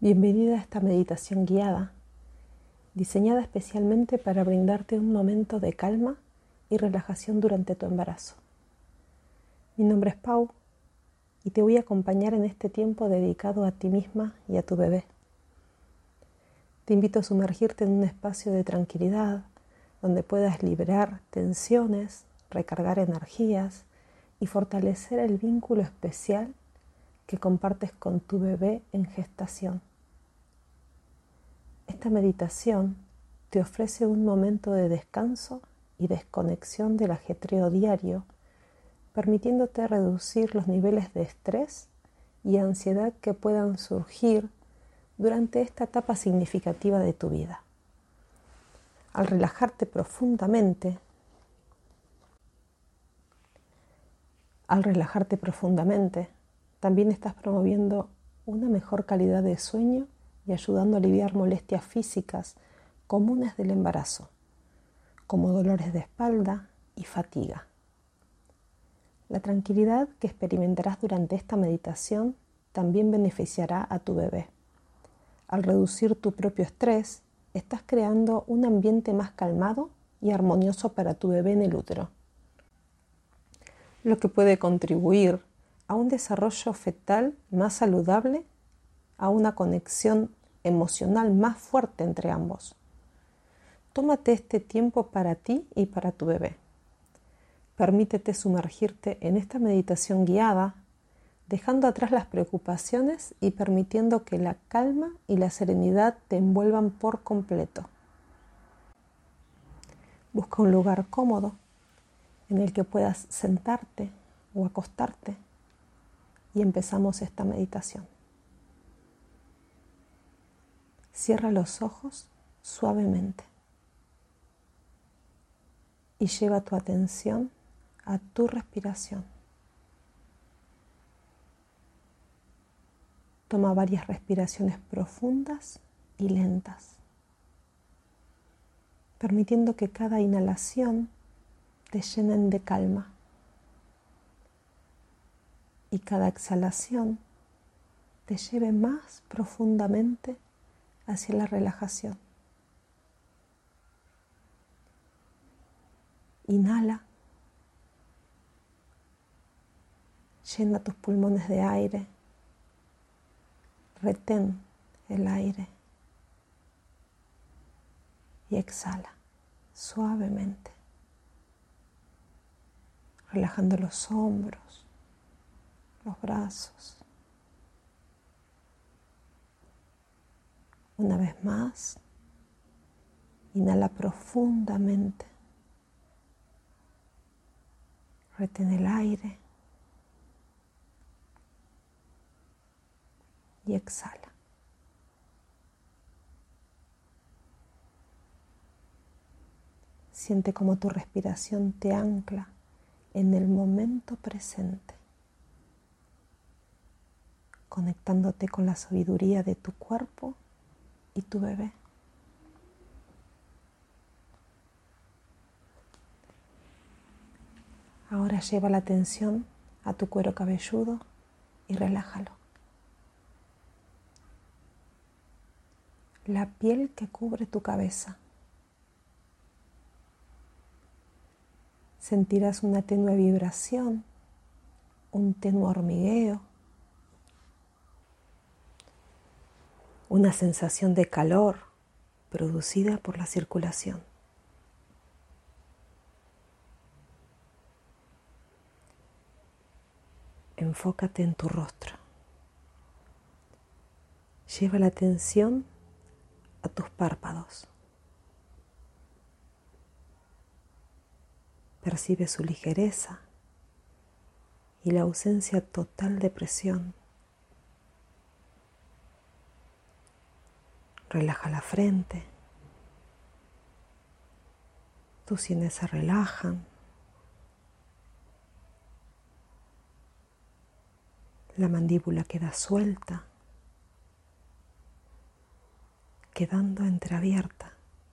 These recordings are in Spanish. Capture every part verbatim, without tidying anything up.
Bienvenida a esta meditación guiada, diseñada especialmente para brindarte un momento de calma y relajación durante tu embarazo. Mi nombre es Pau y te voy a acompañar en este tiempo dedicado a ti misma y a tu bebé. Te invito a sumergirte en un espacio de tranquilidad donde puedas liberar tensiones, recargar energías y fortalecer el vínculo especial que compartes con tu bebé en gestación. Esta meditación te ofrece un momento de descanso y desconexión del ajetreo diario, permitiéndote reducir los niveles de estrés y ansiedad que puedan surgir durante esta etapa significativa de tu vida. Al relajarte profundamente, al relajarte profundamente, también estás promoviendo una mejor calidad de sueño y ayudando a aliviar molestias físicas comunes del embarazo, como dolores de espalda y fatiga. La tranquilidad que experimentarás durante esta meditación también beneficiará a tu bebé. Al reducir tu propio estrés, estás creando un ambiente más calmado y armonioso para tu bebé en el útero, lo que puede contribuir a un desarrollo fetal más saludable, a una conexión emocional más fuerte entre ambos. Tómate este tiempo para ti y para tu bebé. Permítete sumergirte en esta meditación guiada, dejando atrás las preocupaciones y permitiendo que la calma y la serenidad te envuelvan por completo. Busca un lugar cómodo en el que puedas sentarte o acostarte y empezamos esta meditación. Cierra los ojos suavemente y lleva tu atención a tu respiración. Toma varias respiraciones profundas y lentas, permitiendo que cada inhalación te llene de calma y cada exhalación te lleve más profundamente hacia la relajación. Inhala, llena tus pulmones de aire, retén el aire y exhala suavemente, relajando los hombros, los brazos. Una vez más, inhala profundamente, retén el aire y exhala. Siente cómo tu respiración te ancla en el momento presente, conectándote con la sabiduría de tu cuerpo y tu bebé. Ahora lleva la atención a tu cuero cabelludo y relájalo. La piel que cubre tu cabeza. Sentirás una tenue vibración, un tenue hormigueo, una sensación de calor producida por la circulación. Enfócate en tu rostro. Lleva la atención a tus párpados. Percibe su ligereza y la ausencia total de presión. Relaja la frente. Tus sienes se relajan. La mandíbula queda suelta, quedando entreabierta.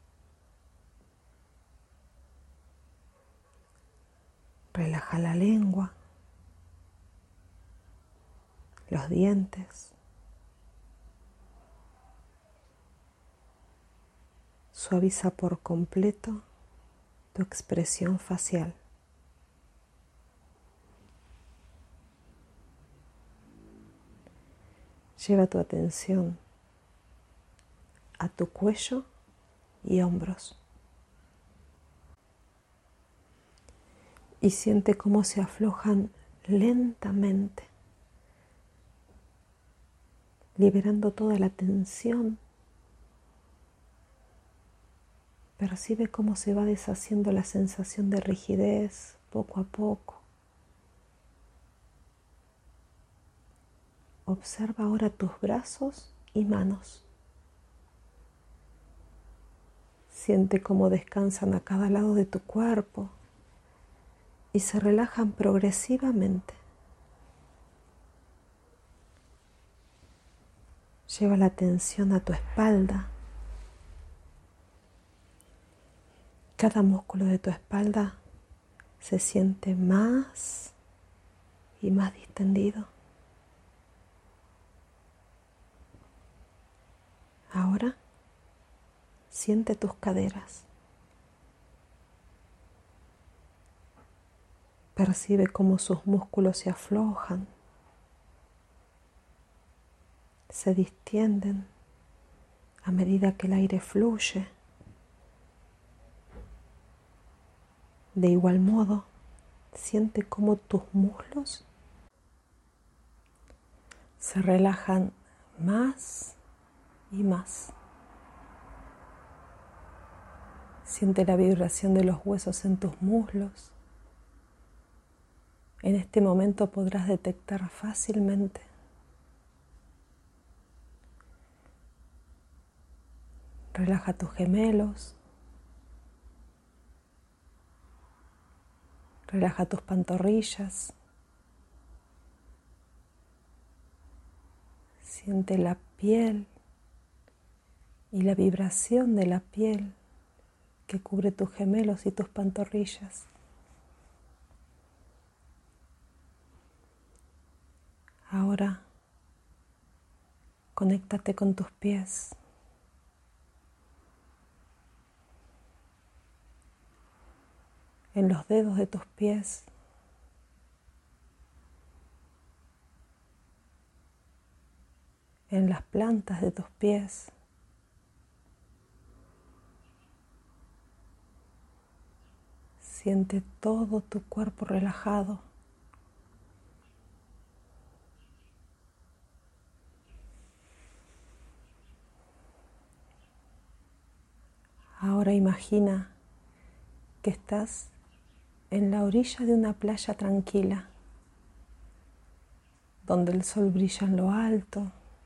Relaja la lengua, los dientes, Suaviza por completo tu expresión facial. Lleva tu atención a tu cuello y hombros. Y siente cómo se aflojan lentamente, liberando toda la tensión. Percibe cómo se va deshaciendo la sensación de rigidez poco a poco. Observa ahora tus brazos y manos. Siente cómo descansan a cada lado de tu cuerpo y se relajan progresivamente. Lleva la atención a tu espalda. Cada músculo de tu espalda se siente más y más distendido. Ahora siente tus caderas. Percibe cómo sus músculos se aflojan, se distienden a medida que el aire fluye. De igual modo, siente cómo tus muslos se relajan más y más. Siente la vibración de los huesos en tus muslos. En este momento podrás detectar fácilmente relaja tus gemelos, relaja tus pantorrillas, siente la piel y la vibración de la piel que cubre tus gemelos y tus pantorrillas. Ahora, conéctate con tus pies. En los dedos de tus pies, en las plantas de tus pies, siente todo tu cuerpo relajado. Ahora imagina que estás en la orilla de una playa tranquila, donde el sol brilla en lo alto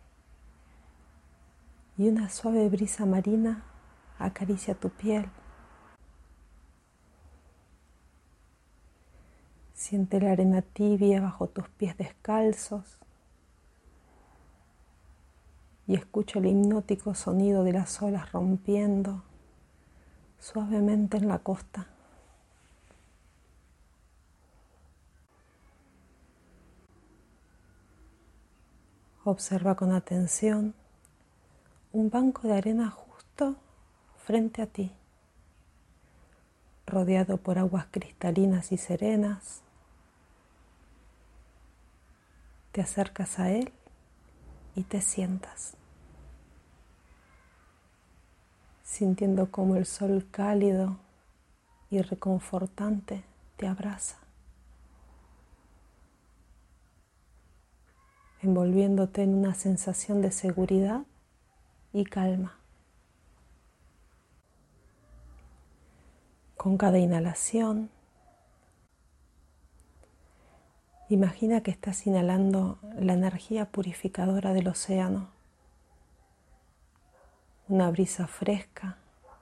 y una suave brisa marina acaricia tu piel. Siente la arena tibia bajo tus pies descalzos y escucha el hipnótico sonido de las olas rompiendo suavemente en la costa. Observa con atención un banco de arena justo frente a ti, rodeado por aguas cristalinas y serenas. Te acercas a él y te sientas, sintiendo cómo el sol cálido y reconfortante te abraza, envolviéndote en una sensación de seguridad y calma. Con cada inhalación, imagina que estás inhalando la energía purificadora del océano, una brisa fresca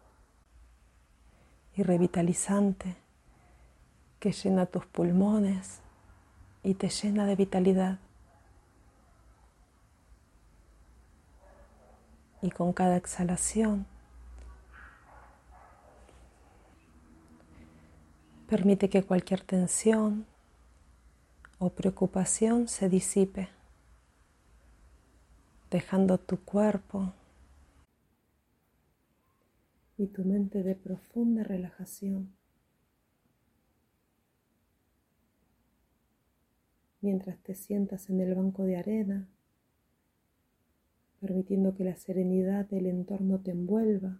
y revitalizante que llena tus pulmones y te llena de vitalidad. Y con cada exhalación, permite que cualquier tensión o preocupación se disipe, dejando tu cuerpo y tu mente de profunda relajación, mientras te sientas en el banco de arena, permitiendo que la serenidad del entorno te envuelva.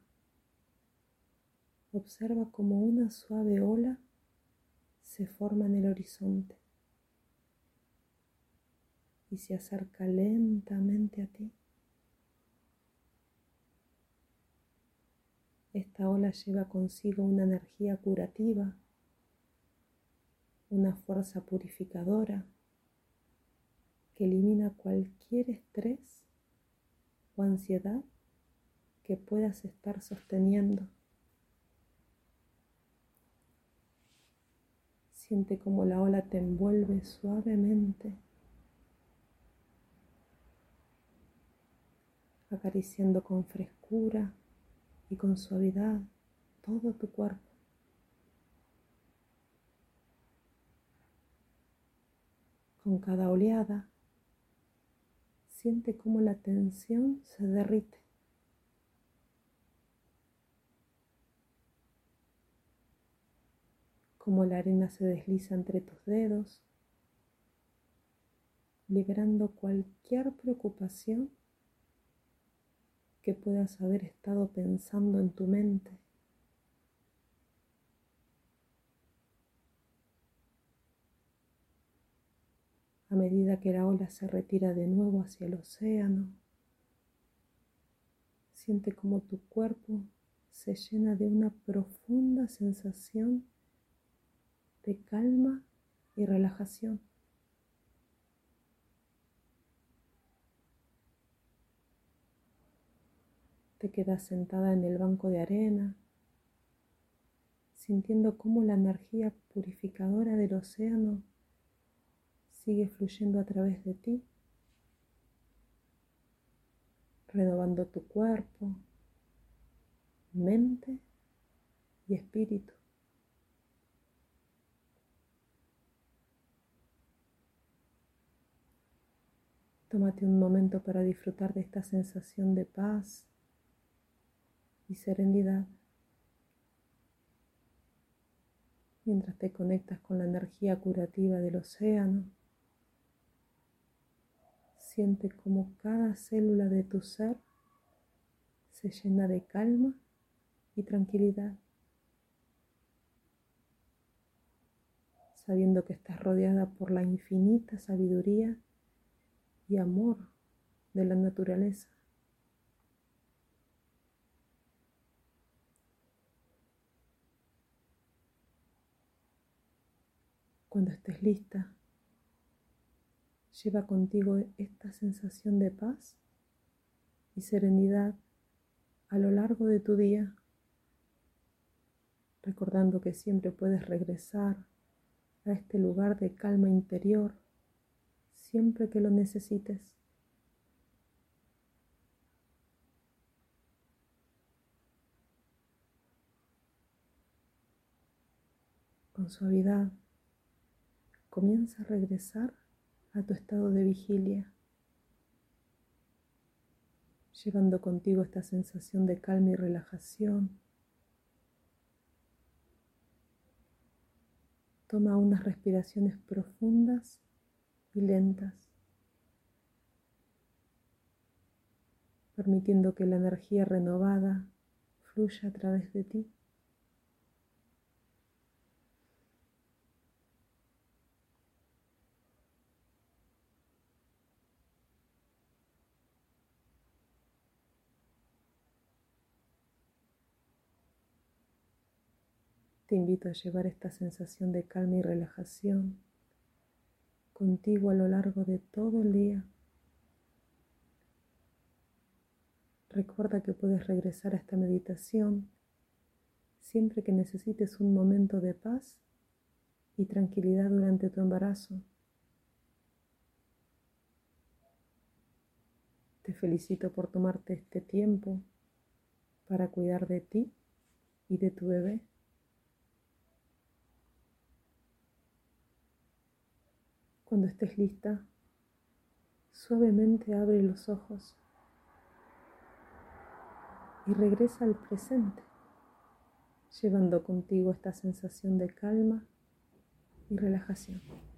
Observa cómo una suave ola se forma en el horizonte y se acerca lentamente a ti. Esta ola lleva consigo una energía curativa, una fuerza purificadora que elimina cualquier estrés o ansiedad que puedas estar sosteniendo. Siente cómo la ola te envuelve suavemente, acariciando con frescura y con suavidad todo tu cuerpo. Con cada oleada, siente cómo la tensión se derrite. Cómo la arena se desliza entre tus dedos, liberando cualquier preocupación que puedas haber estado pensando en tu mente. A medida que la ola se retira de nuevo hacia el océano, siente cómo tu cuerpo se llena de una profunda sensación de calma y relajación. Te quedas sentada en el banco de arena, sintiendo cómo la energía purificadora del océano sigue fluyendo a través de ti, renovando tu cuerpo, mente y espíritu. Tómate un momento para disfrutar de esta sensación de paz y serenidad, mientras te conectas con la energía curativa del océano. Siente cómo cada célula de tu ser se llena de calma y tranquilidad, sabiendo que estás rodeada por la infinita sabiduría y amor de la naturaleza. Cuando estés lista, lleva contigo esta sensación de paz y serenidad a lo largo de tu día, recordando que siempre puedes regresar a este lugar de calma interior siempre que lo necesites. Con suavidad, comienza a regresar a tu estado de vigilia, llevando contigo esta sensación de calma y relajación. Toma unas respiraciones profundas y lentas, permitiendo que la energía renovada fluya a través de ti. Te invito a llevar esta sensación de calma y relajación contigo a lo largo de todo el día. Recuerda que puedes regresar a esta meditación siempre que necesites un momento de paz y tranquilidad durante tu embarazo. Te felicito por tomarte este tiempo para cuidar de ti y de tu bebé. Cuando estés lista, suavemente abre los ojos y regresa al presente. llevando contigo esta sensación de calma y relajación.